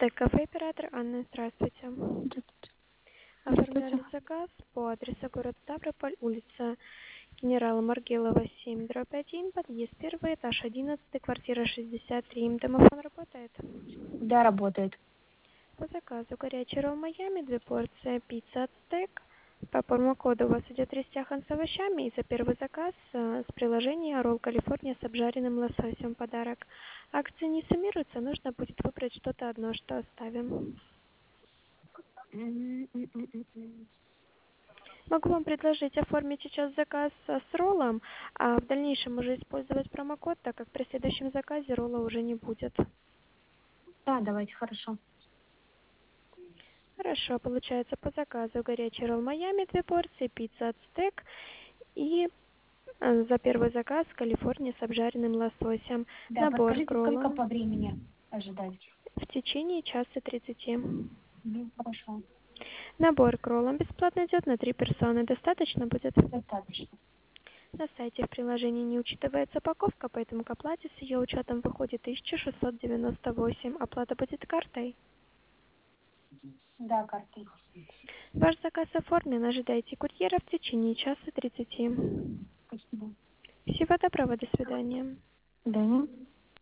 Стек-кафе, оператор Анна, здравствуйте. Оформляли заказ по адресу город Ставрополь, улица генерала Маргелова, 7/1, подъезд 1, этаж 11, квартира 63. Домофон работает? Да, работает. По заказу горячий ролл Майами, 2 порции пицца от стек. По промокоду у вас идет рестяхан с овощами, и за первый заказ с приложения ролл Калифорния с обжаренным лососем подарок. Акции не суммируются, нужно будет выбрать что-то одно, что оставим. Могу вам предложить оформить сейчас заказ с роллом, а в дальнейшем уже использовать промокод, так как при следующем заказе ролла уже не будет. Да, давайте, хорошо. Хорошо, получается по заказу горячий ролл Майами, 2 порции, пицца от стек и за первый заказ Калифорния с обжаренным лососем. Да, Набор к подскажите, сколько роллам по времени ожидать? в течение часа 30. Хорошо, Набор к роллам бесплатно идет на 3 персоны. Достаточно будет? достаточно. На сайте в приложении не учитывается упаковка, поэтому к оплате с ее учетом выходит 1698. Оплата будет картой. Да, картой. Ваш заказ оформлен. Ожидайте курьера в течение часа 30. Спасибо. Всего доброго. До свидания. Да.